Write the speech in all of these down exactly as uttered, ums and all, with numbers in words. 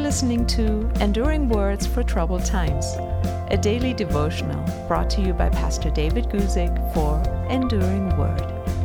listening to Enduring Words for Troubled Times, a daily devotional brought to you by Pastor David Guzik for Enduring Word.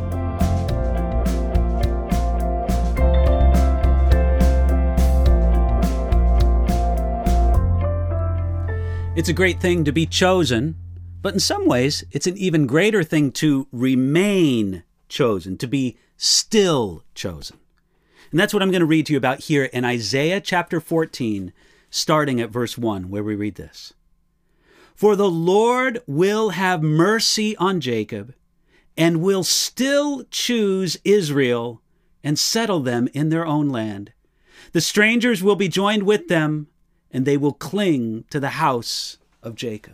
It's a great thing to be chosen, but in some ways, it's an even greater thing to remain chosen, to be still chosen. And that's what I'm going to read to you about here in Isaiah chapter fourteen, starting at verse one, where we read this. For the Lord will have mercy on Jacob, and will still choose Israel and settle them in their own land. The strangers will be joined with them, and they will cling to the house of Jacob.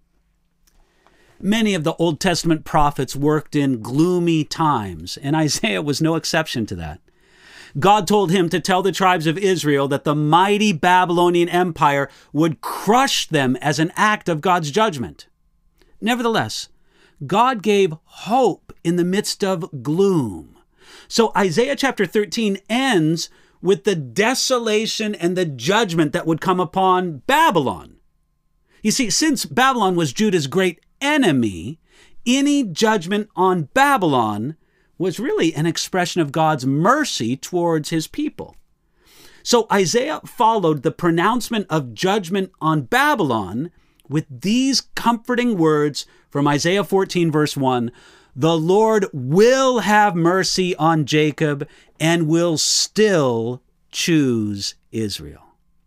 Many of the Old Testament prophets worked in gloomy times, and Isaiah was no exception to that. God told him to tell the tribes of Israel that the mighty Babylonian Empire would crush them as an act of God's judgment. Nevertheless, God gave hope in the midst of gloom. So Isaiah chapter thirteen ends with the desolation and the judgment that would come upon Babylon. You see, since Babylon was Judah's great enemy, any judgment on Babylon was really an expression of God's mercy towards his people. So Isaiah followed the pronouncement of judgment on Babylon with these comforting words from Isaiah fourteen, verse one. The Lord will have mercy on Jacob and will still choose Israel.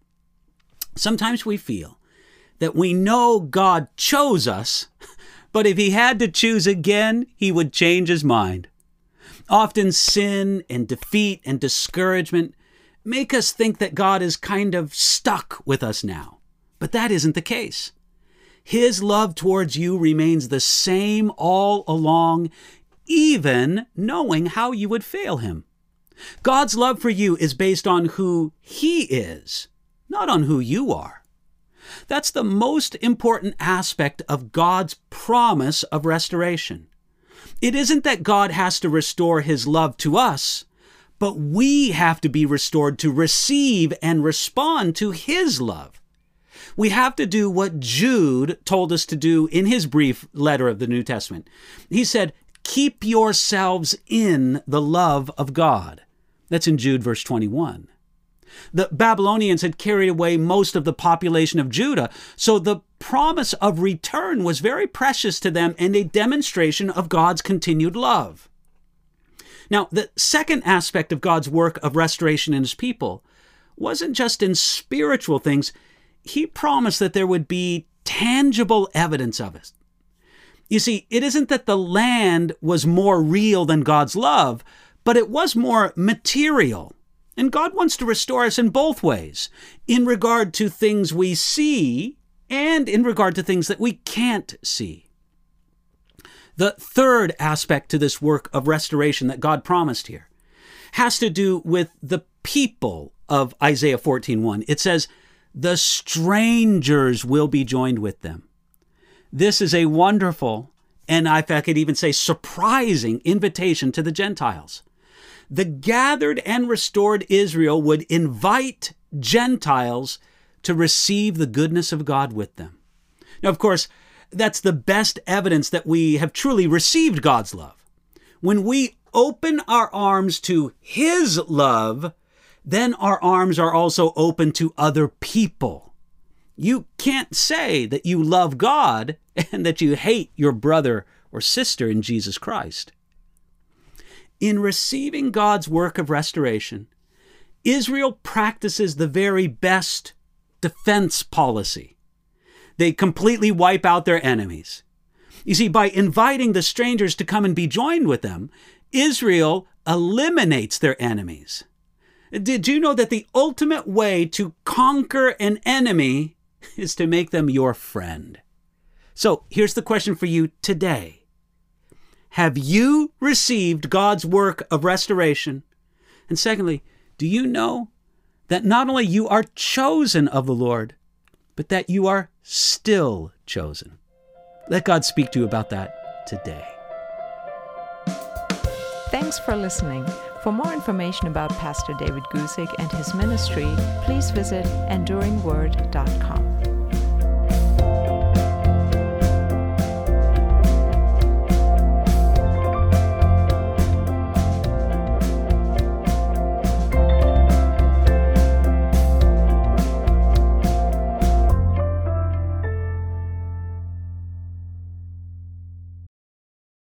Sometimes we feel that we know God chose us, but if he had to choose again, he would change his mind. Often sin and defeat and discouragement make us think that God is kind of stuck with us now. But that isn't the case. His love towards you remains the same all along, even knowing how you would fail him. God's love for you is based on who he is, not on who you are. That's the most important aspect of God's promise of restoration. It isn't that God has to restore his love to us, but we have to be restored to receive and respond to his love. We have to do what Jude told us to do in his brief letter of the New Testament. He said, keep yourselves in the love of God. That's in Jude verse twenty-one. The Babylonians had carried away most of the population of Judah, so the promise of return was very precious to them and a demonstration of God's continued love. Now, the second aspect of God's work of restoration in his people wasn't just in spiritual things. He promised that there would be tangible evidence of it. You see, it isn't that the land was more real than God's love, but it was more material. And God wants to restore us in both ways, in regard to things we see and in regard to things that we can't see. The third aspect to this work of restoration that God promised here has to do with the people of Isaiah fourteen one. It says, the strangers will be joined with them. This is a wonderful, and if I could even say surprising, invitation to the Gentiles. The gathered and restored Israel would invite Gentiles to receive the goodness of God with them. Now, of course, that's the best evidence that we have truly received God's love. When we open our arms to his love, then our arms are also open to other people. You can't say that you love God and that you hate your brother or sister in Jesus Christ. In receiving God's work of restoration, Israel practices the very best defense policy. They completely wipe out their enemies. You see, by inviting the strangers to come and be joined with them, Israel eliminates their enemies. Did you know that the ultimate way to conquer an enemy is to make them your friend? So here's the question for you today. Have you received God's work of restoration? And secondly, do you know that not only you are chosen of the Lord, but that you are still chosen? Let God speak to you about that today. Thanks for listening. For more information about Pastor David Guzik and his ministry, please visit enduring word dot com.